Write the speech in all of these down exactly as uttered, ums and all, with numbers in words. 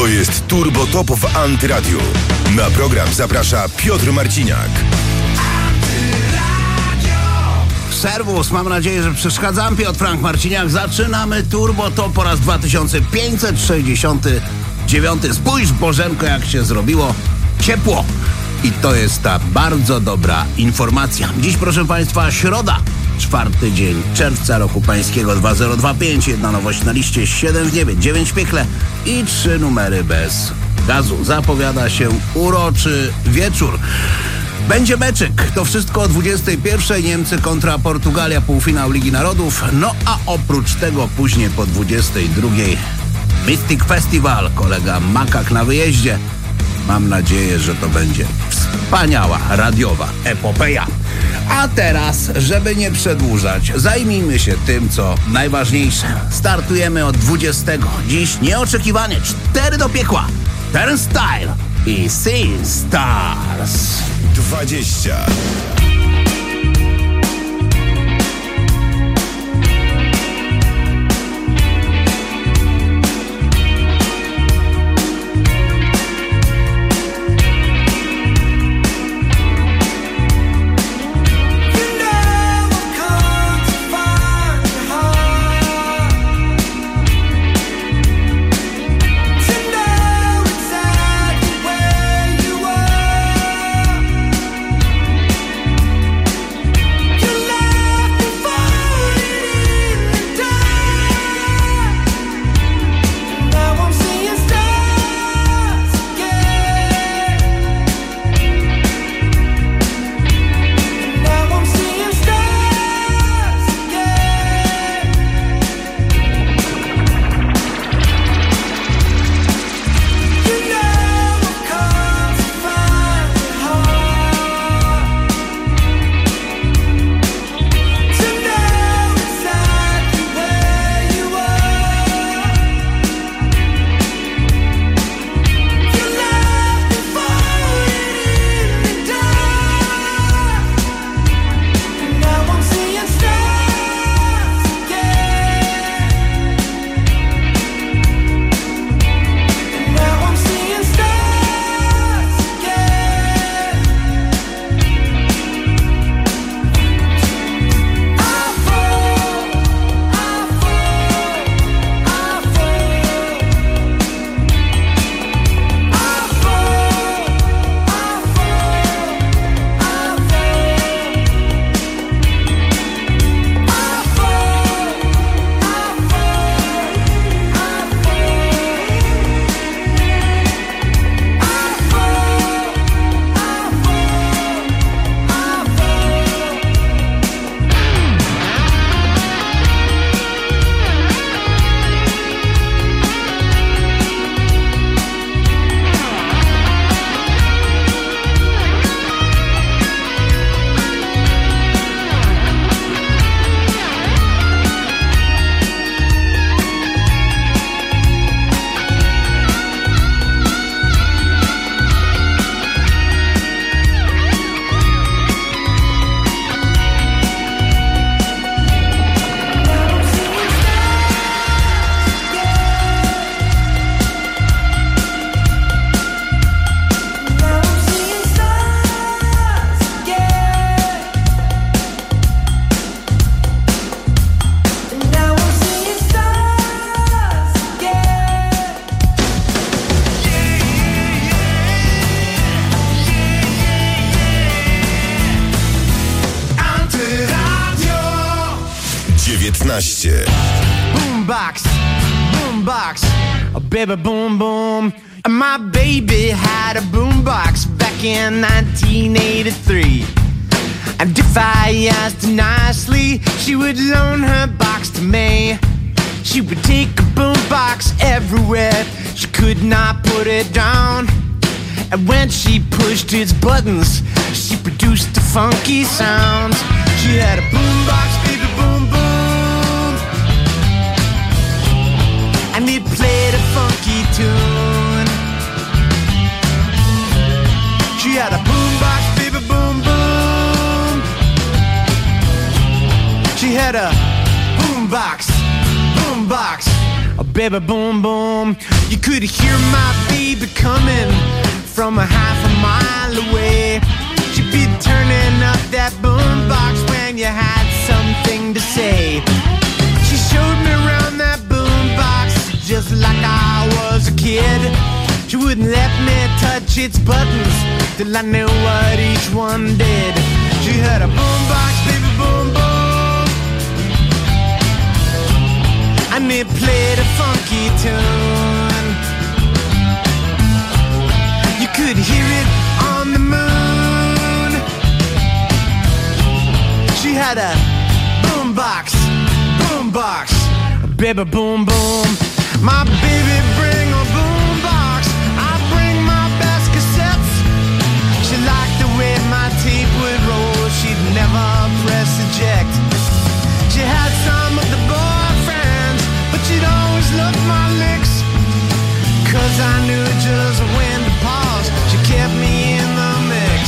jest Turbo Top w Antyradiu. Na program zaprasza Piotr Marciniak. Serwus, mam nadzieję, że przeszkadzam. Piotr Frank Marciniak. Zaczynamy Turbo Top po raz dwa tysiące pięćset sześćdziesiąty dziewiąty. Spójrz, Bożenko, jak się zrobiło ciepło. I to jest ta bardzo dobra informacja. Dziś, proszę Państwa, środa, czwarty dzień czerwca roku pańskiego dwa tysiące dwudziestego piątego. Jedna nowość na liście, siedem w niebie, dziewięć w piekle i trzy numery bez gazu. Zapowiada się uroczy wieczór. Będzie meczyk. To wszystko o dwudziestej pierwszej. Niemcy kontra Portugalia, półfinał Ligi Narodów. No a oprócz tego później po dwudziestej drugiej Mystic Festival. Kolega Makak na wyjeździe. Mam nadzieję, że to będzie wspaniała radiowa epopeja. A teraz, żeby nie przedłużać, zajmijmy się tym, co najważniejsze. Startujemy od dwudziestego. Dziś nieoczekiwanie cztery do piekła. Turnstile i Sea Stars. dwadzieścia. dziewiętnaście. Boombox, boombox, a baby boom boom. My baby had a boombox back in nineteen eighty-three. And if I asked her nicely, she would loan her box to me. She would take a boombox everywhere. She could not put it down. And when she pushed its buttons, she produced the funky sounds. She had a boombox, baby, boom, boom. And it played a funky tune. She had a boombox, baby, boom, boom. She had a boombox, boombox, a baby boom boom. You could hear my baby coming from a half a mile away. She'd be turning up that boombox when you had something to say. She showed me around that boombox just like I was a kid. She wouldn't let me touch its buttons till I knew what each one did. She had a boombox, baby boom boom, and it played a funky tune. You could hear it on the moon. She had a boombox, boombox, baby boom boom. My baby bring a boombox, I bring my best cassettes. She liked the way my tape would roll, she'd never press eject. She had some of the boyfriends, but she'd always look my licks. Cause I knew just when to pause, she kept me in the mix.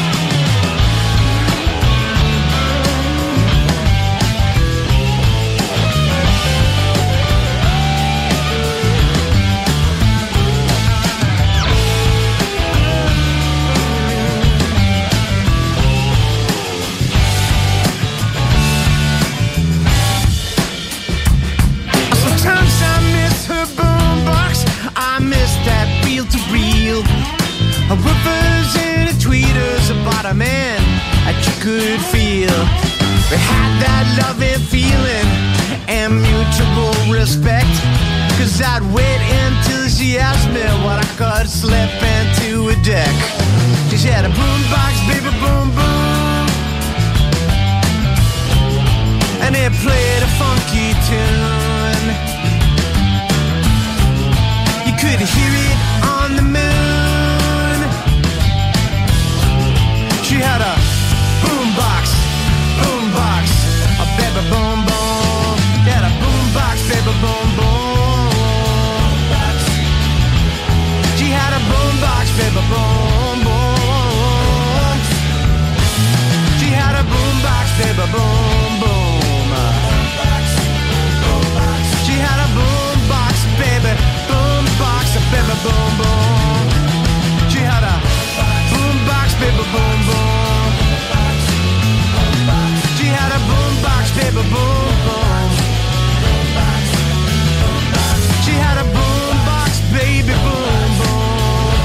A woofers and a tweeters about a man that you could feel. We had that loving feeling and mutual respect. Cause I'd wait until she asked me what I could slip into a deck. She had a boombox, baby boom boom, and it played a funky tune. You could hear it on the moon. She had a boombox, boombox, a baby boom boom. She had a boombox, baby boom boom. She had a boombox, baby boom boom. She had a boombox, baby boom boom. She had a boombox, baby boombox, a baby boom boom. She had a boombox, baby boom boom. She had a boombox, baby boom boom. She had a boombox, baby boom boom.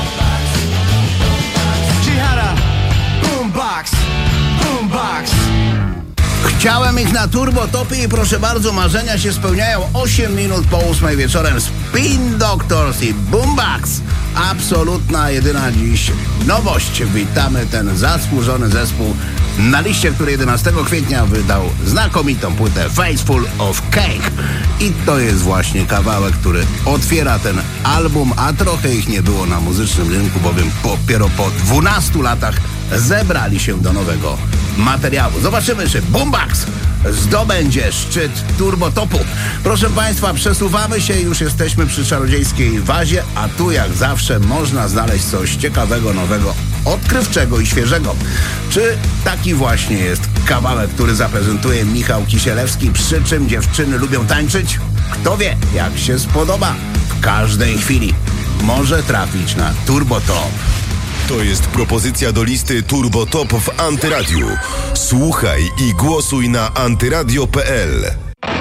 She had a boombox, boombox. Chciałem ich na turbo topie i proszę bardzo, marzenia się spełniają. osiem minut po ósmej wieczorem. Spin Doctors i Boombox. Absolutna, jedyna dziś nowość. Witamy ten zasłużony zespół na liście, który jedenastego kwietnia wydał znakomitą płytę Faceful of Cake. I to jest właśnie kawałek, który otwiera ten album, a trochę ich nie było na muzycznym rynku, bowiem dopiero po dwunastu latach zebrali się do nowego materiału. Zobaczymy, czy Boombox zdobędzie szczyt turbotopu. Proszę Państwa, przesuwamy się i już jesteśmy przy czarodziejskiej wazie, a tu jak zawsze można znaleźć coś ciekawego, nowego, odkrywczego i świeżego. Czy taki właśnie jest kawałek, który zaprezentuje Michał Kisielewski, przy czym dziewczyny lubią tańczyć? Kto wie, jak się spodoba, w każdej chwili może trafić na turbotop. To jest propozycja do listy Turbo Top w Antyradiu. Słuchaj i głosuj na antyradio kropka p l.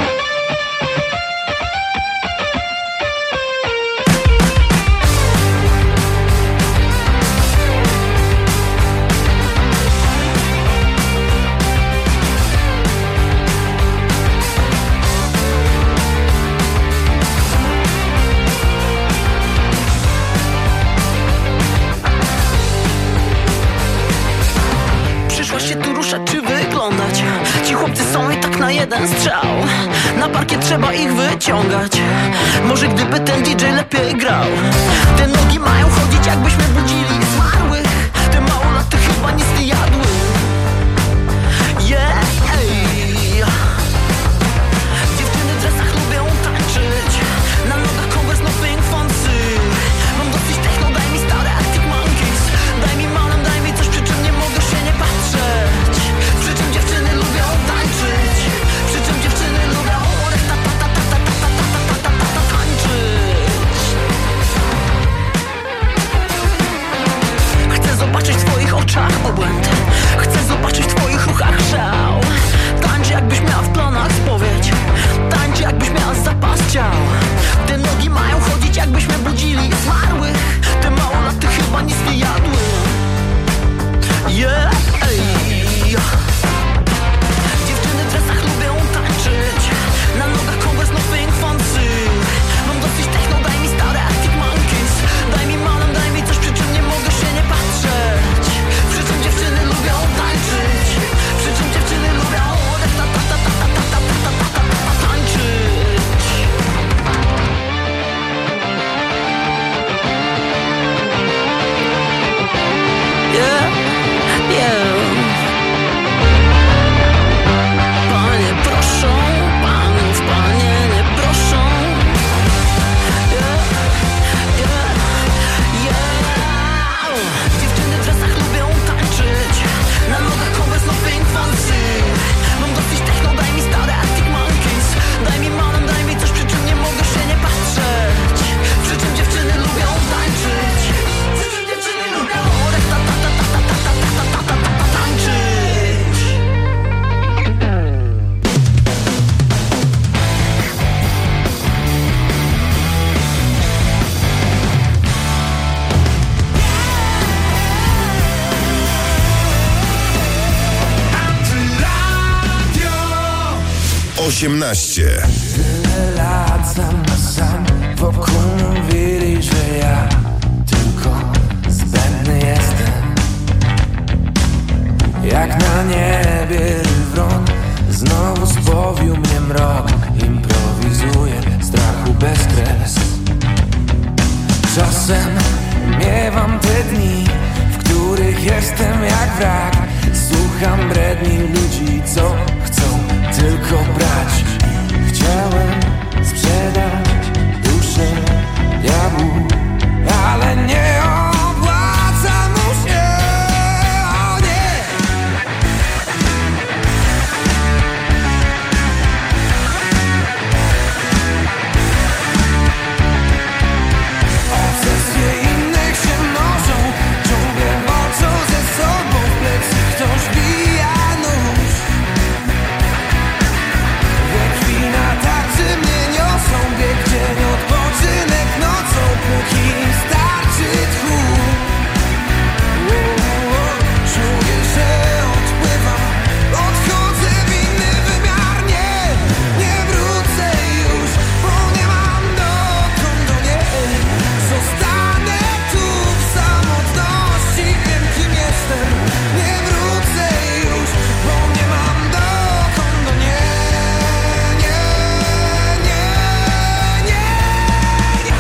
Jeden strzał, na parkiet trzeba ich wyciągać. Może gdyby ten D J lepiej grał. Te nogi mają chodzić, jakbyśmy budzili zmarłych. Te małolaty chyba nic nie jadły. Yeah, ej. Dziewczyny w dresach lubią tańczyć. Na nogach Converse, no pink fancy. Mam dosyć techno, daj mi stare Arctic Monkeys. Daj mi manem, daj mi coś, przy czym nie mogę się nie patrzeć. Przy czym dziewczyny lubią tańczyć. Przy czym dziewczyny lubią osiemnaście. Tyle lat sam na sam, wokół mówili, że ja tylko zbędny jestem. Jak na niebie wron, znowu spowił mnie mrok. Improwizuję, strachu bez kres. Czasem miewam te dni, w których jestem jak wrak. Słucham bredni ludzi, co chcą tylko brać. Chciałem sprzedać duszę diabłu, ale nie opłaca mu się, o nie. Obsesje innych się mnożą, ciągle walczą ze sobą. W plecy ktoś bija nóż. We krwi na tarczy mnie niosą, bieg dzień, odpoczynek nocą, póki im starczy tchu. Czuję, że odpływam, odchodzę w inny wymiar. Nie, nie wrócę już, bo nie mam dokąd, do nie. Zostanę tu w samotności, wiem kim jestem. Nie wrócę już, bo nie mam dokąd, do nie. Nie, nie, nie, nie.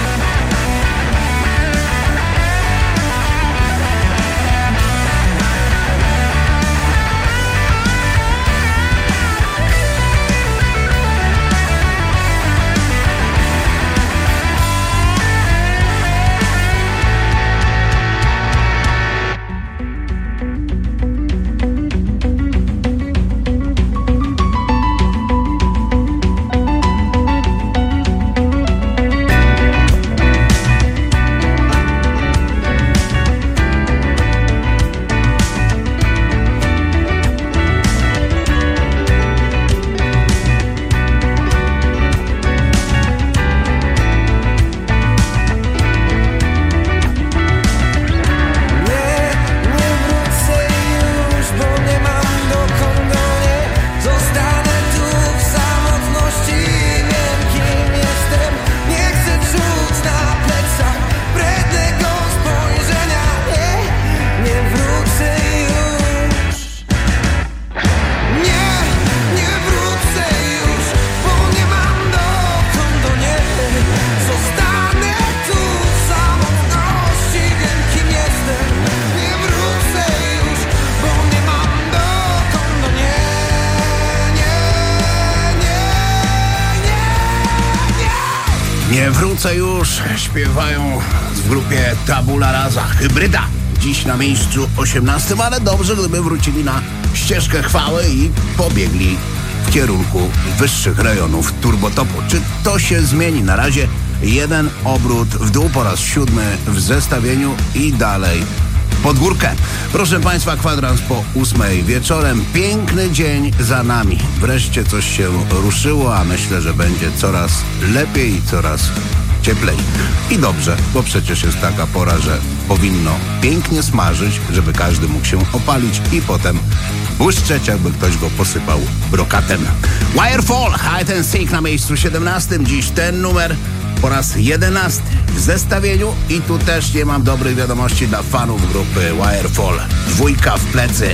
Nie wrócę już, śpiewają w grupie Tabula Rasa, Hybryda. Dziś na miejscu osiemnastym, ale dobrze, gdyby wrócili na ścieżkę chwały i pobiegli w kierunku wyższych rejonów Turbotopu. Czy to się zmieni? Na razie jeden obrót w dół po raz siódmy w zestawieniu i dalej pod górkę. Proszę Państwa, kwadrans po ósmej wieczorem. Piękny dzień za nami. Wreszcie coś się ruszyło, a myślę, że będzie coraz lepiej i coraz cieplej. I dobrze, bo przecież jest taka pora, że powinno pięknie smażyć, żeby każdy mógł się opalić i potem błyszczeć, jakby ktoś go posypał brokatem. Wirefall, Hide and Seek na miejscu siedemnastym. Dziś ten numer po raz jedenasty w zestawieniu i tu też nie mam dobrych wiadomości dla fanów grupy Wirefall. Dwójka w plecy.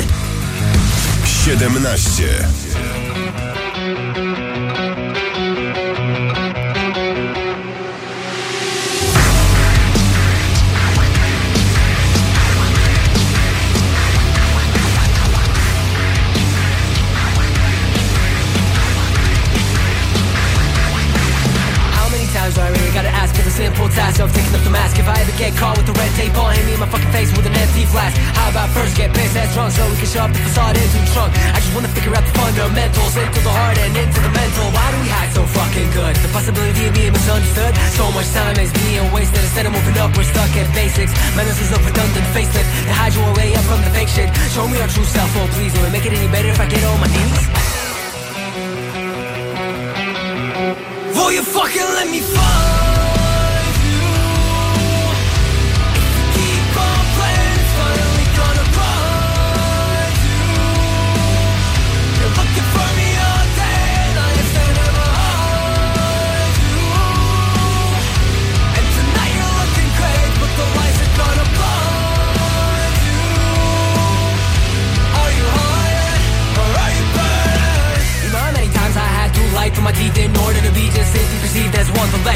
siedemnaście. Simple task of taking off the mask. If I ever get caught with the red tape on, hit me in my fucking face with an empty flask. How about first get pissed ass drunk so we can show up the facade into the trunk? I just wanna figure out the fundamentals, into the heart and into the mental. Why do we hide so fucking good? The possibility of being misunderstood. So much time is being wasted. Instead of moving up, we're stuck at basics. Menaces of redundant facelift to hide your way up from the fake shit. Show me our true self, oh please. Will it make it any better if I get on my knees? Will you fucking let me fall? Looking for me all day, now you're standing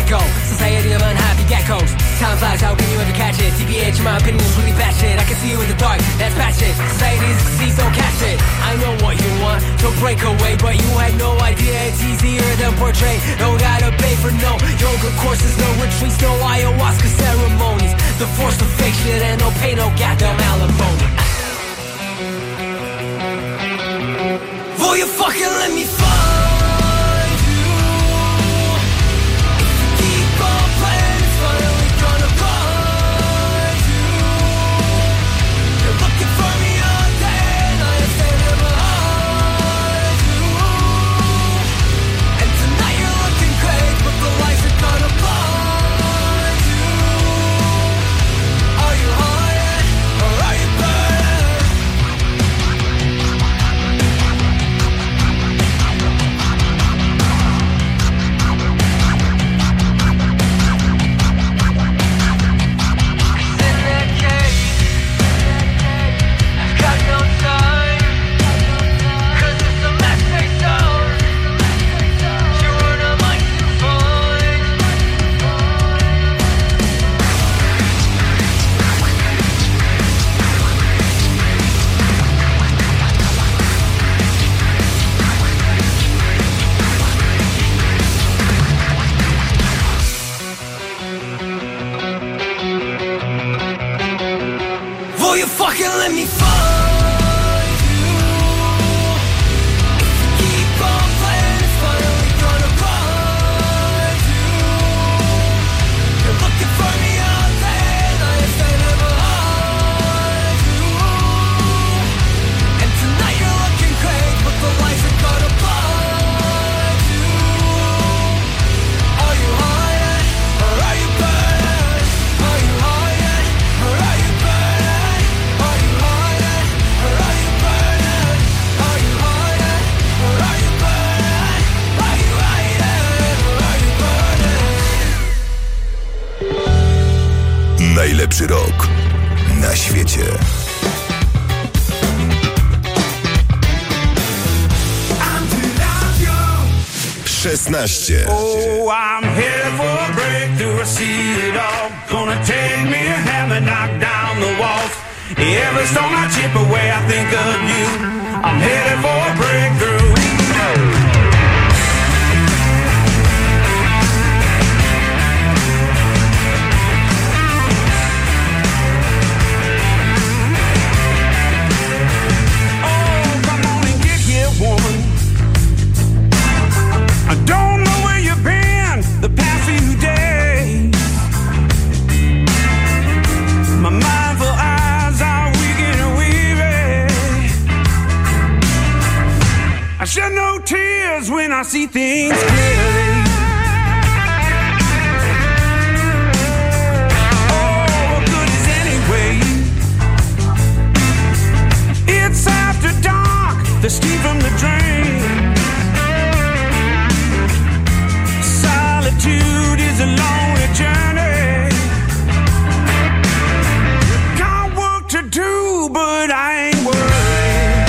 get-go. Society of unhappy geckos. Time flies, how can you ever catch it? T B H, in my opinion, is really bad shit. I can see you in the dark, that's bad shit. Society is a disease, don't catch it. I know what you want to break away, but you had no idea it's easier than portray. No gotta pay for no yoga courses, no retreats, no ayahuasca ceremonies. The force of fake shit and no pay, no goddamn alimony. Will you fucking let me find you? If you keep on playing, it's finally gonna find you. You're looking for me all day, and I am standing behind you. And tonight you're looking great, but the lights are gonna blind you. Are you high yet, or are you burning? Will you fucking let me find you? If you keep on playing, it's finally gonna find you. You're looking for me all day, and I am standing behind you. And tonight you're looking great, but the lights are gonna blind you. Are you high yet, or are you burning? Are you high yet, or are you burning? Are you high yet, or are you burning? Are you high yet, or are you burning? Are you high yet, or are you burning? Najlepszy rok na świecie. szesnaście. Oh, I'm here for a breakthrough, I see it all. Gonna take me a hammer, knock down the walls. Every stone I chip away, I think of you. I'm headed for a breakthrough. Oh, come on and get here, woman. I don't know where you've been the past few days. My mindful eyes are weak and weary. I shed no tears when I see things clearly. Oh, what good is anyway? It's after dark, the steam from the drain. Solitude is a lonely journey. Got work to do, but I ain't worried.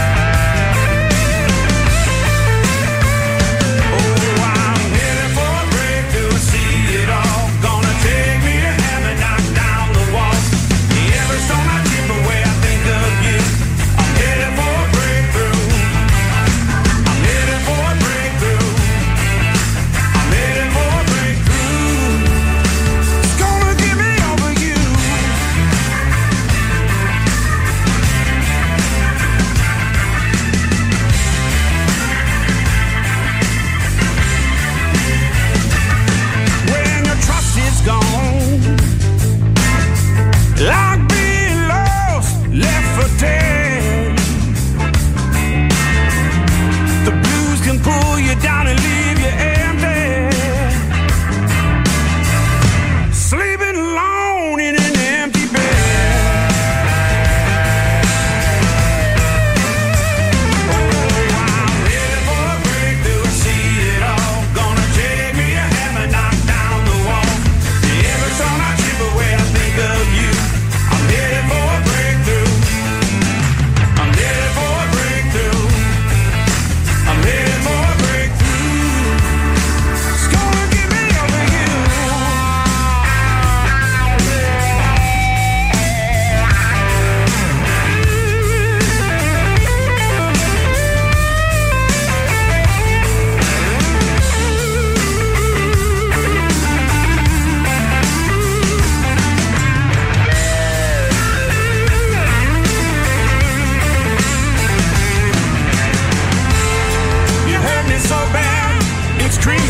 Oh, I'm headed for a breakthrough, I see it all. Gonna take me a hammer, knock down the walls. Every stone I chip away, I think of you. I'm headed for a breakthrough. I'm headed for a breakthrough. I'm headed for a breakthrough.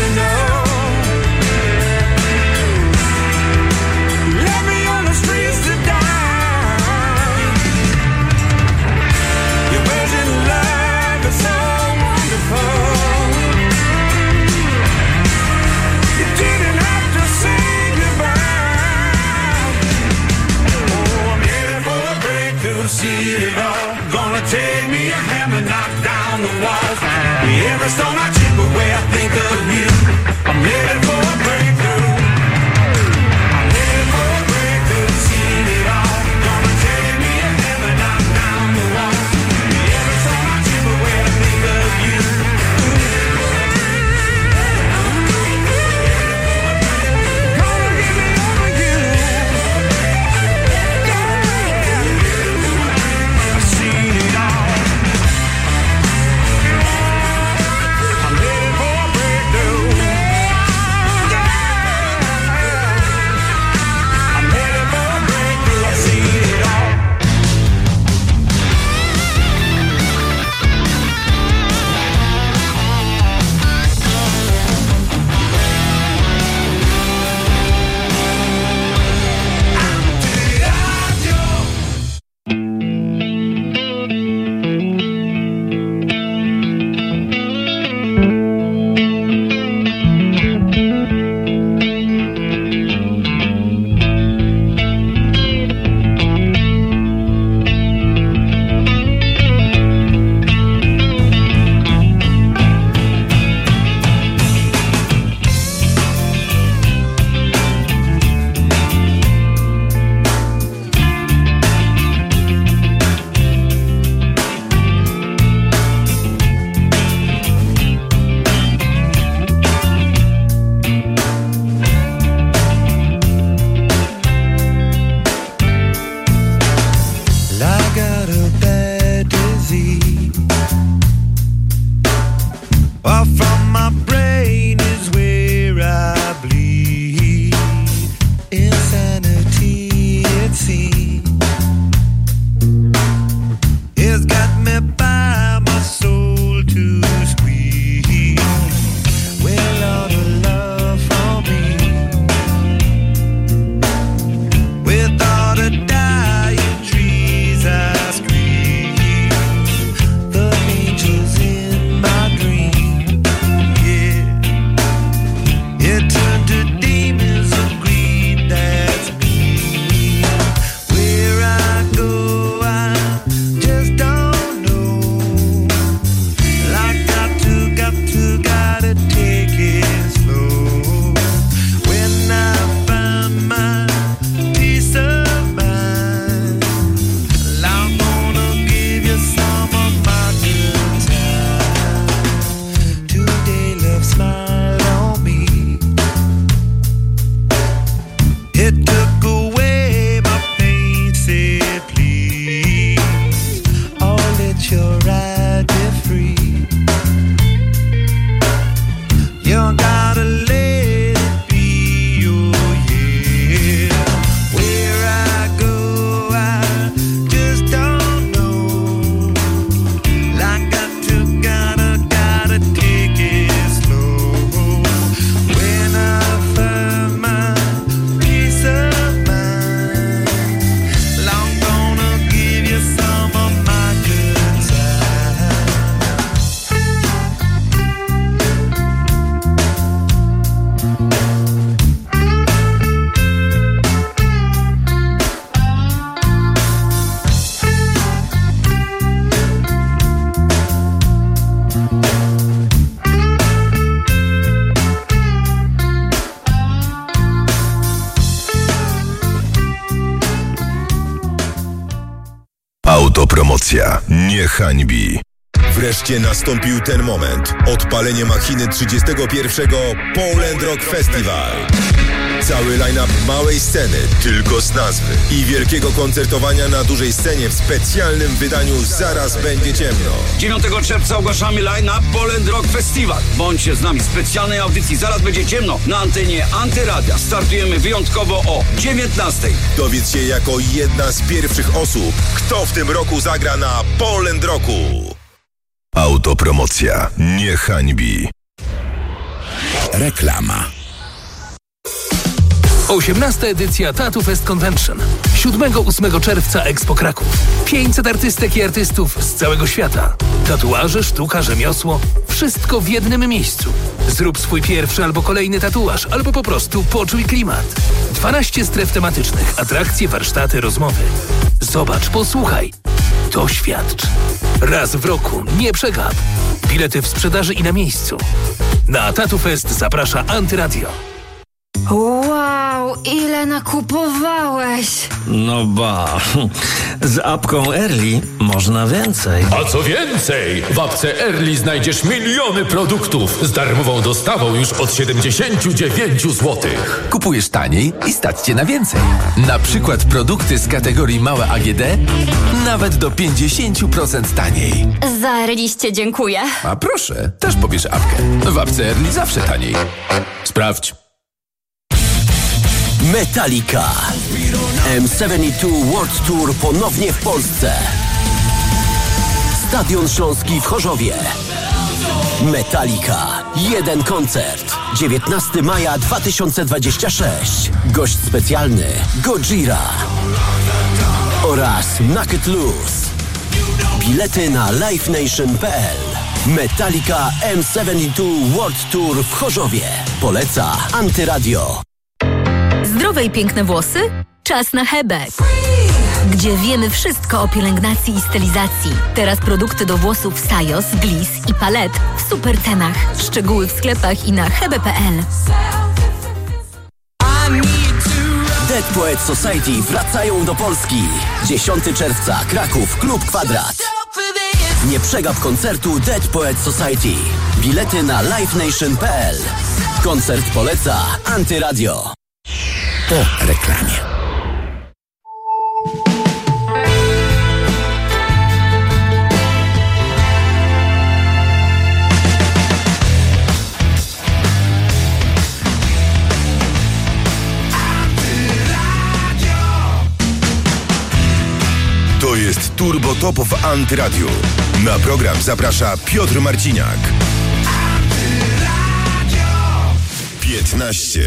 know. Left me on the streets to die. Your version of love is so wonderful. You didn't have to say goodbye. Oh, I'm headed for a breakthrough, see it all. Gonna take me a hammer, knock down the walls. Every stone I chip away, I think of you. I'm headed for a breakthrough. I'm headed for a breakthrough, see it all. Gonna take me a hammer, knock down the walls. Every stone I chip away, I think of you. Gonna give me over you. I've seen it all. I'm headed for a breakthrough. I'm headed for a breakthrough. I've seen it all. I got a bad disease. Off from my brain is where I bleed. Insanity, it seems. It's got me by my soul to squeeze. Well, all the love from me. With all the dying trees I scream. The angels in my dream. Yeah. It turned to demons of greed, that's me. Where I go, I just don't know. I got to, got to, gotta take it slow. When I find my peace of mind, I'm gonna give you some of my good time. Today, love, smile on me. It took away my pain, said please. Oh, let your ride be free. You gotta let it be, oh yeah. Where I go, I just don't know. I got to, gotta, gotta take it slow. When I find my peace of mind, I'm gonna give you some of my good time. Autopromocja nie hańbi. Wreszcie nastąpił ten moment. Odpalenie machiny trzydziestego pierwszego Poland Rock Festival. Cały line-up małej sceny, tylko z nazwy, i wielkiego koncertowania na dużej scenie w specjalnym wydaniu Zaraz będzie ciemno. dziewiątego czerwca ogłaszamy line-up Poland Rock Festival. Bądźcie z nami w specjalnej audycji Zaraz będzie ciemno na antenie Antyradia. Startujemy wyjątkowo o dziewiętnastej. Dowiedz się jako jedna z pierwszych osób, kto w tym roku zagra na Poland Rocku. Autopromocja nie hańbi. Reklama. osiemnasta edycja Tattoo Fest Convention. siódmego do ósmego czerwca Expo Kraków. pięćset artystek i artystów z całego świata. Tatuaże, sztuka, rzemiosło. Wszystko w jednym miejscu. Zrób swój pierwszy albo kolejny tatuaż, albo po prostu poczuj klimat. dwanaście stref tematycznych, atrakcje, warsztaty, rozmowy. Zobacz, posłuchaj. To świadczy. Raz w roku, nie przegap. Bilety w sprzedaży i na miejscu. Na Tattoo Fest zaprasza Antyradio. Wow, ile nakupowałeś! No ba, z apką Early można więcej. A co więcej, w apce Early znajdziesz miliony produktów z darmową dostawą już od siedemdziesiąt dziewięć złotych. Kupujesz taniej i stać cię na więcej. Na przykład produkty z kategorii małe A G D nawet do pięćdziesiąt procent taniej. Za Earlyście dziękuję. A proszę, też pobierz apkę. W apce Early zawsze taniej. Sprawdź. Metallica M siedemdziesiąt dwa World Tour ponownie w Polsce. Stadion Śląski w Chorzowie. Metallica. Jeden koncert. dziewiętnastego maja dwa tysiące dwudziestego szóstego. Gość specjalny Gojira oraz Naked Loose. Bilety na live nation kropka p l. Metallica M siedemdziesiąt dwa World Tour w Chorzowie. Poleca Antyradio. Zdrowe i piękne włosy? Czas na Hebek, gdzie wiemy wszystko o pielęgnacji i stylizacji. Teraz produkty do włosów Sajos, Gliss i Palette w super cenach. Szczegóły w sklepach i na hebe kropka p l. Dead Poets Society wracają do Polski. dziesiątego czerwca, Kraków, Klub Kwadrat. Nie przegap koncertu Dead Poets Society. Bilety na live nation kropka p l. Koncert poleca Antyradio. Po reklamie. To jest Turbo Top w Antyradiu. Na program zaprasza Piotr Marciniak. piętnaście.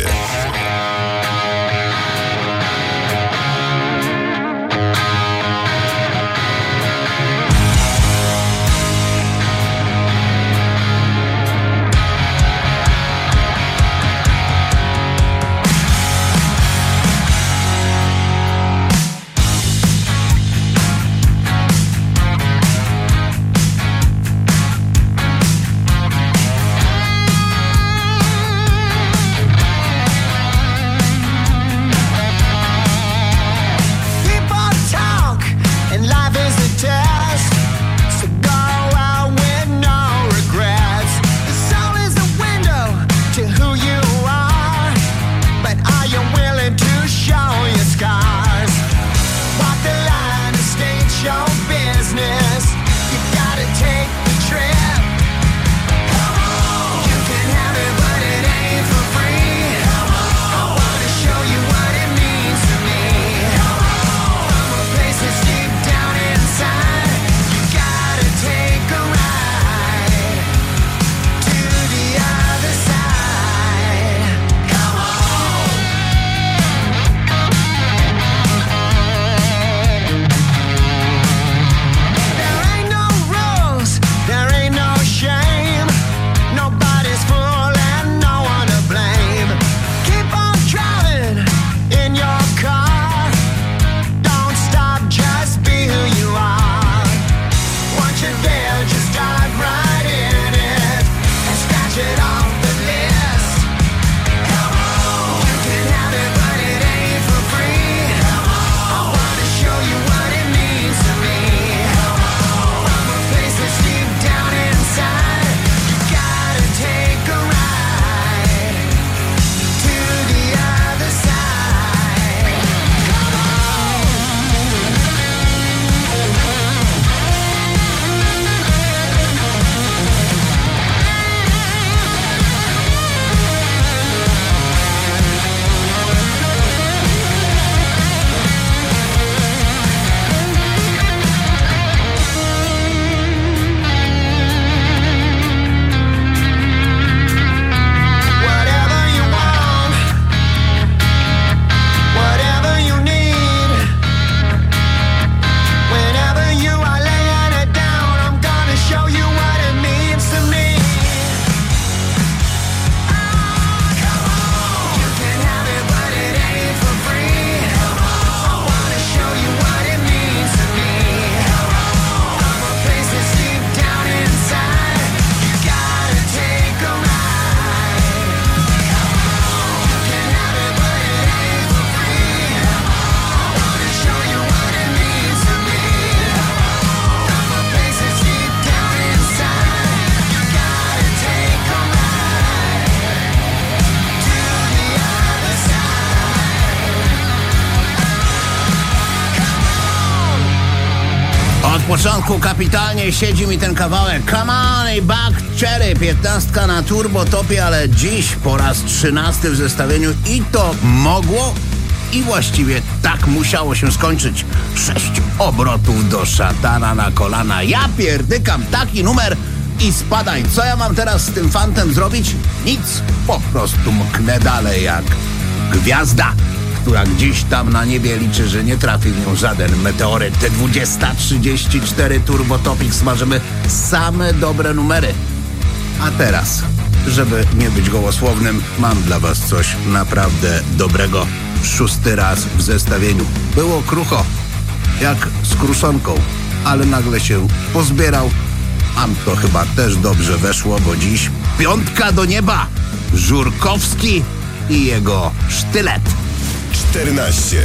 początku kapitalnie siedzi mi ten kawałek. Come on, a Buck Cherry, piętnastka na turbotopie, ale dziś po raz trzynasty w zestawieniu i to mogło i właściwie tak musiało się skończyć. Sześć obrotów do szatana na kolana. Ja pierdykam taki numer i spadaj. Co ja mam teraz z tym fantem zrobić? Nic, po prostu mknę dalej jak gwiazda, która gdzieś tam na niebie liczy, że nie trafi w nią żaden meteoryt. Te dwadzieścia trzydzieści cztery Turbo Topic smażymy same dobre numery. A teraz, żeby nie być gołosłownym, mam dla was coś naprawdę dobrego. Szósty raz w zestawieniu. Było krucho, jak z kruszonką, ale nagle się pozbierał. Am to chyba też dobrze weszło, bo dziś piątka do nieba. Żurkowski i jego sztylet. czternaście.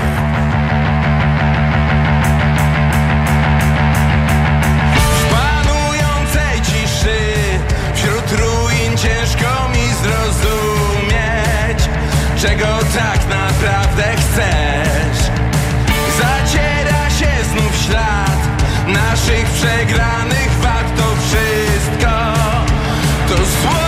W panującej ciszy, wśród ruin ciężko mi zrozumieć, czego tak naprawdę chcesz. Zaciera się znów ślad naszych przegranych walk, to wszystko to zło.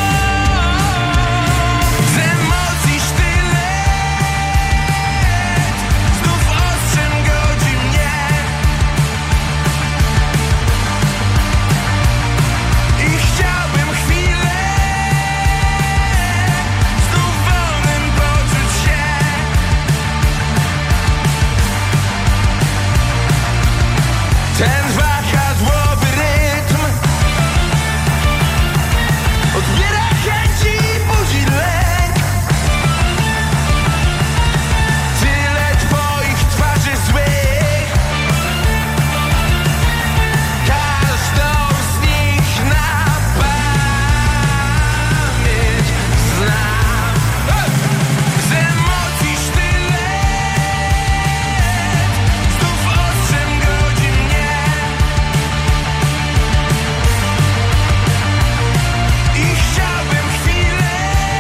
Ten wahadłowy rytm odbiera chęci i budzi lęk. Tyle twoich twarzy złych, każdą z nich na pamięć znam. Z emocji sztylet znów ostrzem godzi mnie. I chciałbym chwilę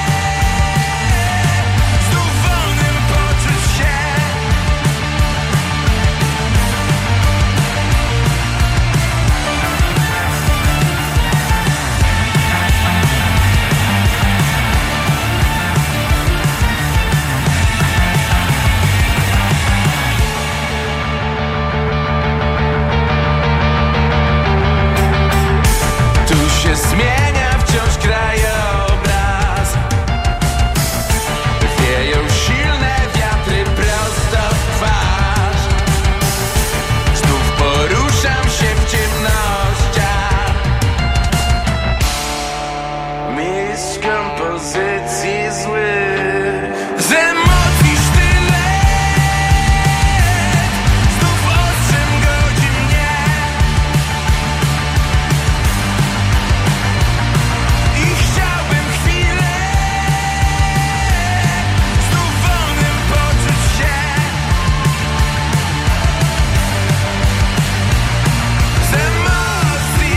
znów wolnym poczuć się. Tu się zmienia wciąż krajobraz, wieją silne wiatry prosto w twarz. Znów poruszam się w ciemnościach, mistrz kompozycji złych. Z emocji sztylet znów ostrzem godzi mnie. I chciałbym chwilę znów wolnym poczuć się. Z emocji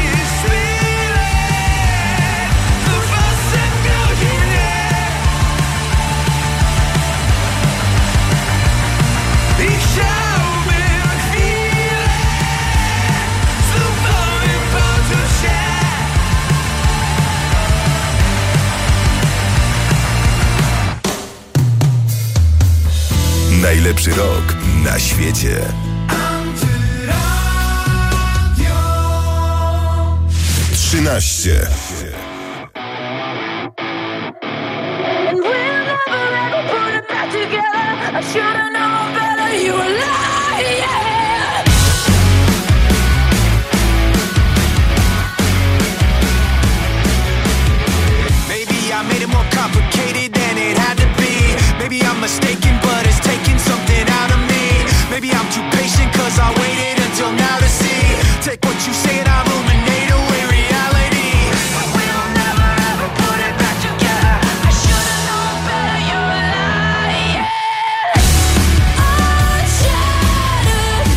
sztylet znów ostrzem godzi mnie. I chciałbym chwilę znów wolnym poczuć się. Najlepszy rok na świecie. trzynaście. And we'll never ever put it back together. I should've known better, you were lying. Maybe I made it more complicated than it had to be. Maybe I'm mistaken, but it's taking something out of me. Maybe I'm too patient, cause I waited until now to see. Take what you say and I ruminate away reality. We'll never ever put it back together. I should've known better, you were lying. Oh, shattered.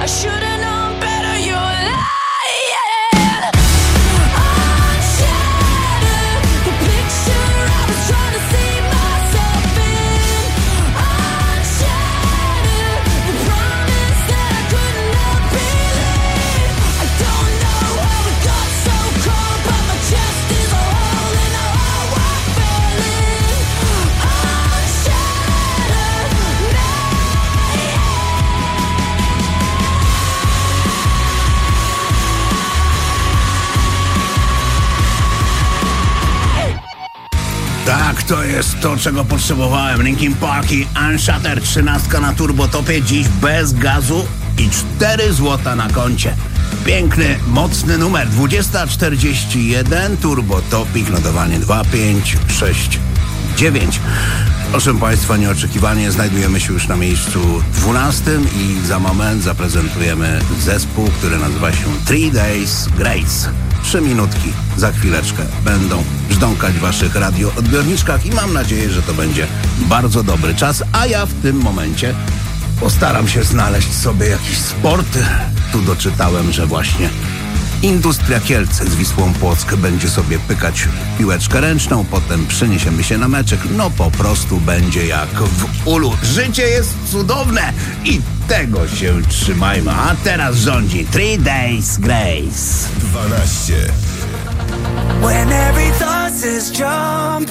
I should've known better, you're lying. Tak, to jest to, czego potrzebowałem. Linkin Park i Unshattered, trzynastka na turbotopie, dziś bez gazu i cztery złota na koncie. Piękny, mocny numer, dwudziesta czterdzieści jeden, turbotopik, notowanie dwa pięć sześć dziewięć. Proszę Państwa, nieoczekiwanie znajdujemy się już na miejscu dwunastym i za moment zaprezentujemy zespół, który nazywa się Three Days Grace. Trzy minutki, za chwileczkę będą żdąkać w Waszych radioodbiorniczkach i mam nadzieję, że to będzie bardzo dobry czas, a ja w tym momencie postaram się znaleźć sobie jakiś sport. Tu doczytałem, że właśnie Industria Kielce z Wisłą Płock będzie sobie pykać piłeczkę ręczną, potem przeniesiemy się na meczek. No po prostu będzie jak w ulu. Życie jest cudowne i tego się trzymajmy. A teraz rządzi Three Days Grace. dwanaście. When every thought says jump,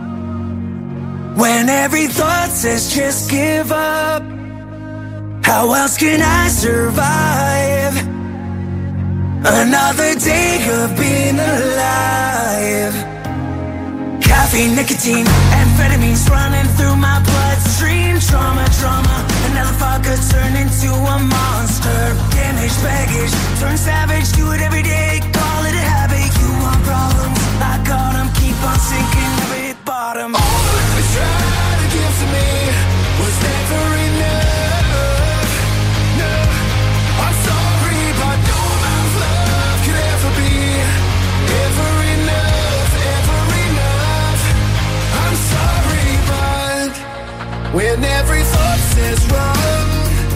when every thought says just give up, how else can I survive another day of being alive? Caffeine, nicotine, amphetamines running through my bloodstream. Trauma, trauma, another fucker turned into a monster. Damaged baggage, turn savage, do it every day, call it a habit. You want problems, I got them, keep on sinking, never hit bottom. All the love you tried to give to me was never enough. No, I'm sorry, but no amount of love could ever be ever enough, ever enough. I'm sorry, but when every thought says run,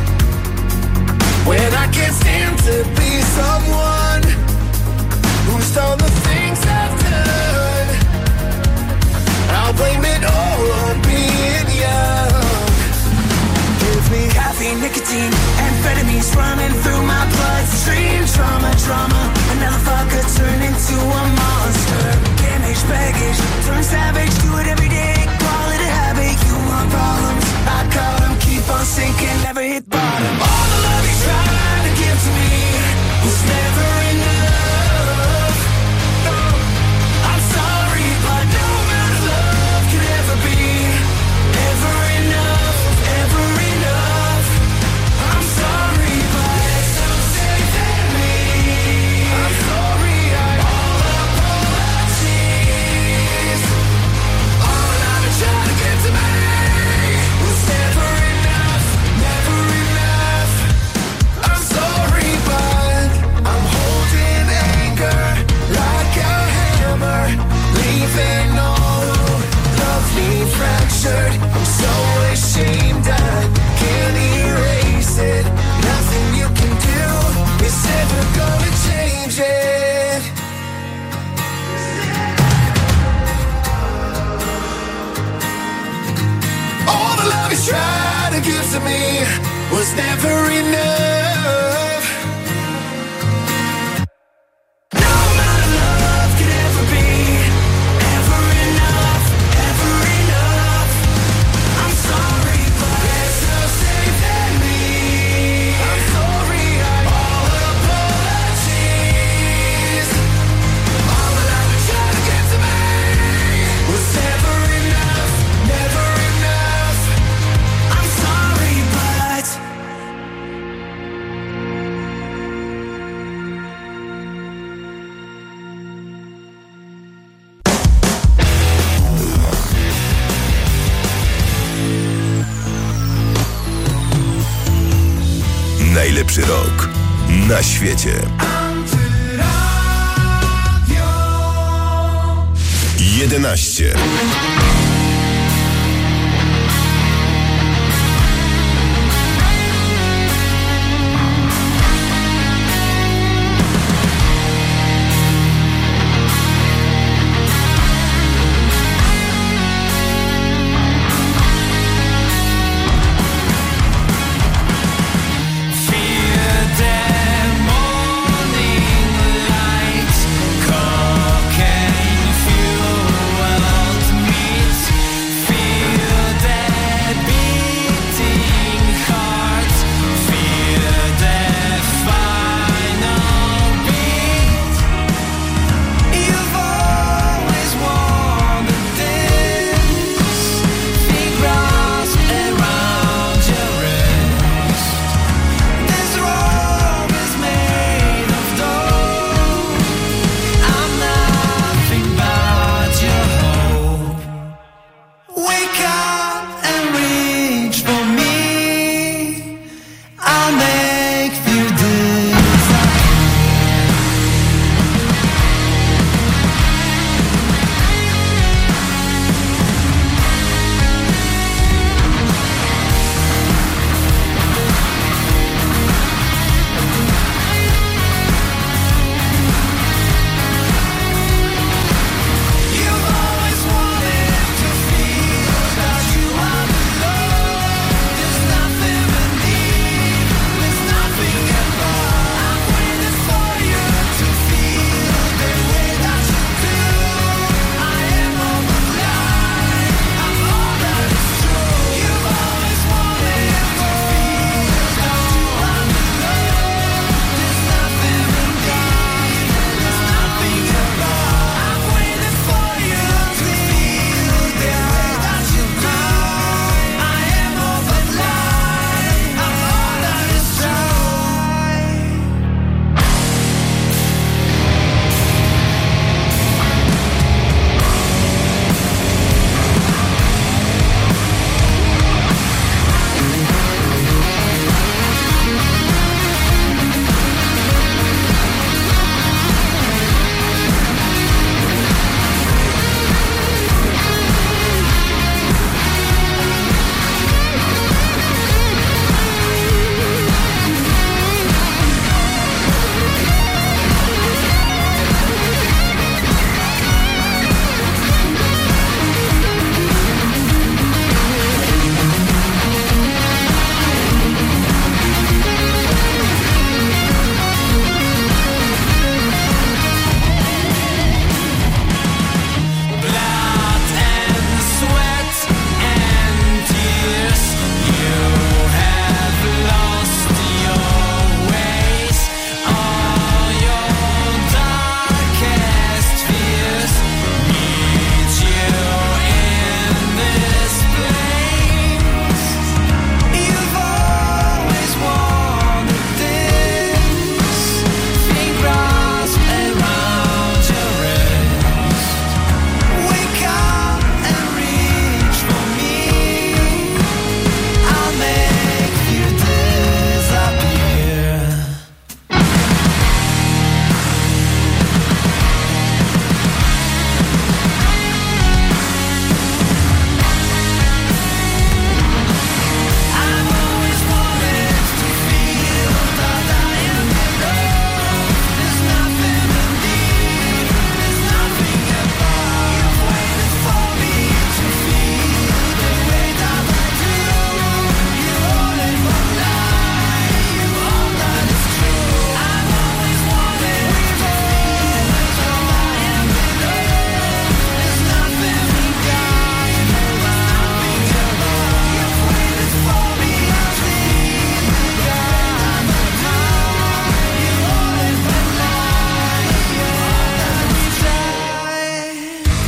when I can't stand to be someone who's done the things I've done, I'll blame it all on being young. Give me caffeine, nicotine, amphetamines running through my bloodstream. Trauma, trauma, another fucker turned into a monster. Damaged baggage, turn savage, do it every day, call it a habit. You want problems, I caught them, keep on sinking, never hit bottom. All the love you tried to give to me was never enough. No, I'm sorry, but no amount of love could ever be ever enough, ever enough. I'm sorry, but it's so safe in me. I'm sorry, I all apologies. All I've been trying to get to me was never enough, never enough. I'm sorry, but I'm holding anger like a hammer, leaving all love me fractured. I'm so ashamed I can't erase it. Nothing you can do is ever gonna change it. All the love you tried to give to me was never enough. No amount of love could ever be ever enough, ever enough. I'm sorry, but it's no safe in me. I'm sorry, I all apologies. All that I've been trying to get to me was never enough, never enough. I'm sorry, but Najlepszy rok na świecie. jedenaście.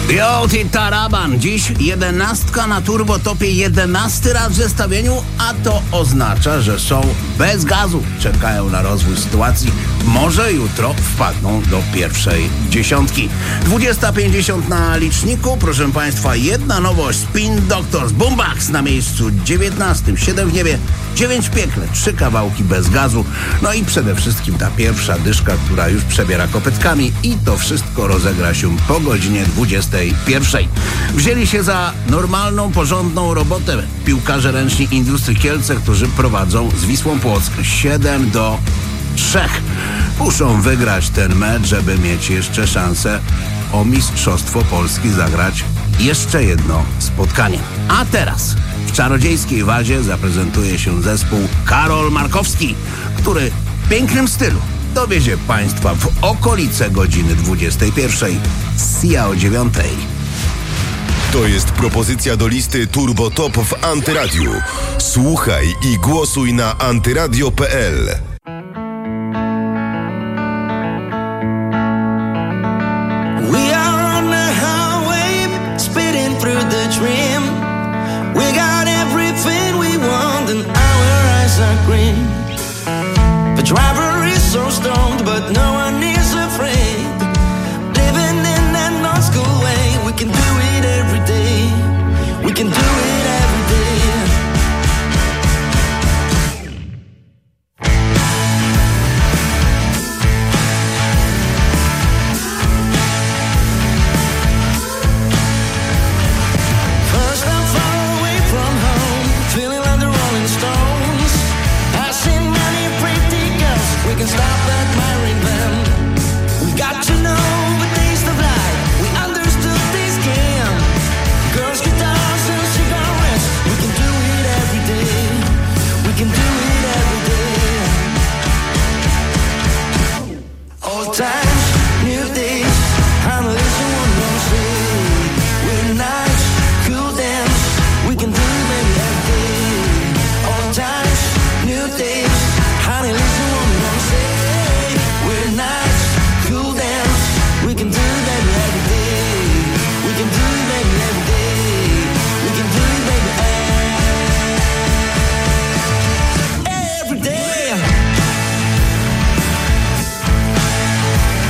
Yo, ty taraban, dziś jedenastka na turbotopie, jedenasty raz w zestawieniu, a to oznacza, że są bez gazu, czekają na rozwój sytuacji. Może jutro wpadną do pierwszej dziesiątki. dwudziesta pięćdziesiąt na liczniku, proszę Państwa, jedna nowość, Spin Doctors, Boombox na miejscu dziewiętnastym, siedem w niebie, dziewięć w piekle, trzy kawałki bez gazu, no i przede wszystkim ta pierwsza dyszka, która już przebiera kopytkami i to wszystko rozegra się po godzinie dwudziestej pierwszej. Wzięli się za normalną, porządną robotę piłkarze ręczni Industrii Kielce, którzy prowadzą z Wisłą Płock siedem do trzech. Muszą wygrać ten mecz, żeby mieć jeszcze szansę o Mistrzostwo Polski, zagrać jeszcze jedno spotkanie. A teraz w czarodziejskiej wazie zaprezentuje się zespół Karol Markowski, który w pięknym stylu dowiezie Państwa w okolice godziny dwudziestej pierwszej z C I A o dziewiątej. To jest propozycja do listy Turbo Top w Antyradiu. Słuchaj i głosuj na antyradio kropka p l. We are on the highway, speeding through the dream. We got everything we want and our eyes are green. The driver is so stoned, but no one is afraid. Living in that old school way, we can do it every day. We can do it every day. First I'm far away from home, feeling like the Rolling Stones. I've seen many pretty girls, we can stop admiring them. We got to know the taste of life, we understood this game. Girls, guitars and cigarettes, we can do it every day. We can do it every day. Old times, new days, I'm a listen one more say. We're nice, cool dance, we can do it baby every day. Old times, new days, honey, listen one more say. We're nice, cool dance, we can do it baby every day. We can do it baby every day. We can do it baby every day.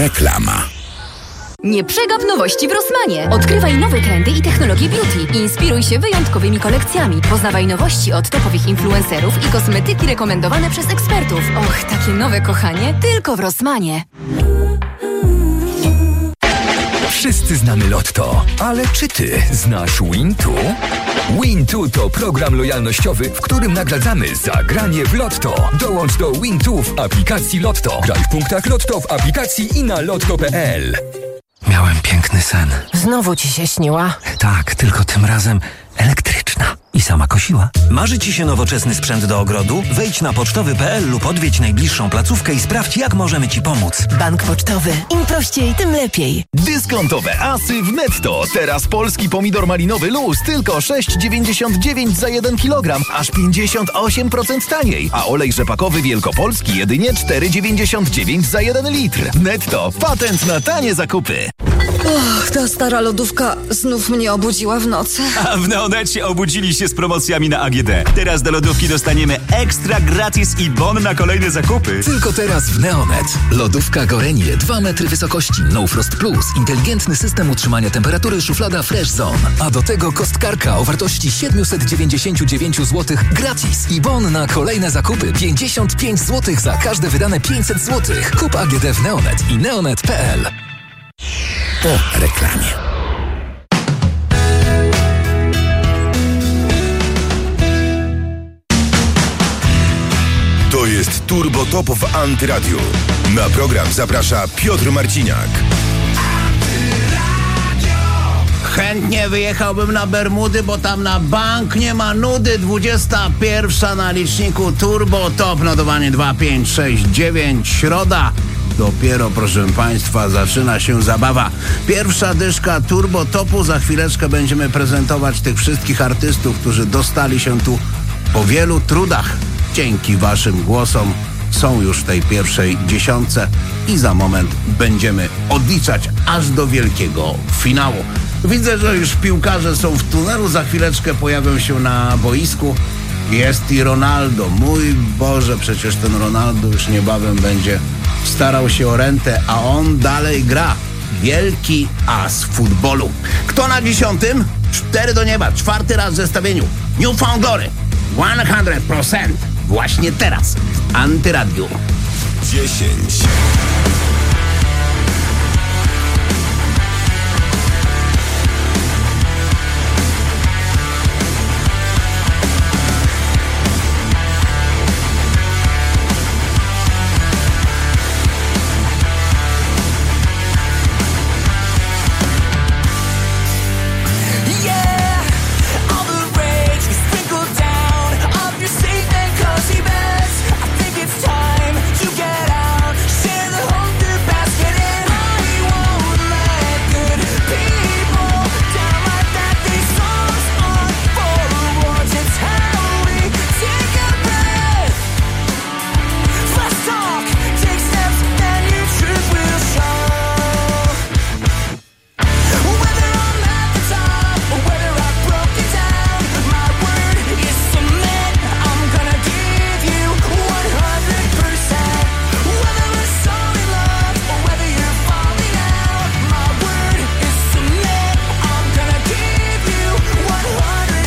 Reklama. Nie przegap nowości w Rossmanie. Odkrywaj nowe trendy i technologie beauty. Inspiruj się wyjątkowymi kolekcjami. Poznawaj nowości od topowych influencerów i kosmetyki rekomendowane przez ekspertów. Och, takie nowe kochanie, tylko w Rossmanie. Wszyscy znamy Lotto, ale czy ty znasz Wintu? Wintu to program lojalnościowy, w którym nagradzamy za granie w Lotto. Dołącz do Wintu w aplikacji Lotto. Graj w punktach Lotto w aplikacji i na lotto kropka pe el. Miałem piękny sen. Znowu ci się śniła? Tak, tylko tym razem elektryczna. I sama kosiła. Marzy ci się nowoczesny sprzęt do ogrodu? Wejdź na pocztowy kropka pe el lub odwiedź najbliższą placówkę i sprawdź, jak możemy ci pomóc. Bank Pocztowy. Im prościej, tym lepiej. Dyskontowe asy w Netto. Teraz polski pomidor malinowy luz tylko sześć dziewięćdziesiąt dziewięć za jeden kilogram, aż pięćdziesiąt osiem procent taniej. A olej rzepakowy wielkopolski jedynie cztery dziewięćdziesiąt dziewięć za jeden litr. Netto. Patent na tanie zakupy. Och, ta stara lodówka znów mnie obudziła w nocy. A w Neonecie obudzili się z promocjami na A G D. Teraz do lodówki dostaniemy ekstra gratis i bon na kolejne zakupy. Tylko teraz w Neonet. Lodówka Gorenie, dwa metry wysokości, No Frost Plus, inteligentny system utrzymania temperatury, szuflada Fresh Zone. A do tego kostkarka o wartości siedemset dziewięćdziesiąt dziewięć złotych gratis i bon na kolejne zakupy pięćdziesiąt pięć złotych za każde wydane pięćset złotych. Kup A G D w Neonet i neonet kropka pe el. Po reklamie. To jest Turbo Top w Antyradiu. Na program zaprasza Piotr Marciniak. Chętnie wyjechałbym na Bermudy, bo tam na bank nie ma nudy. dwudziesta pierwsza na liczniku Turbo Top, notowanie dwa pięć sześć dziewięć, środa. Dopiero, proszę Państwa, zaczyna się zabawa. Pierwsza dyszka Turbo Topu. Za chwileczkę będziemy prezentować tych wszystkich artystów, którzy dostali się tu po wielu trudach. Dzięki Waszym głosom są już w tej pierwszej dziesiątce i za moment będziemy odliczać aż do wielkiego finału. Widzę, że już piłkarze są w tunelu, za chwileczkę pojawią się na boisku. Jest i Ronaldo. Mój Boże, przecież ten Ronaldo już niebawem będzie starał się o rentę, a on dalej gra. Wielki as futbolu. Kto na dziesiątym? Cztery do nieba. Czwarty raz w zestawieniu. New Found Glory. sto procent. Właśnie teraz. Antyradiu. dziesięć.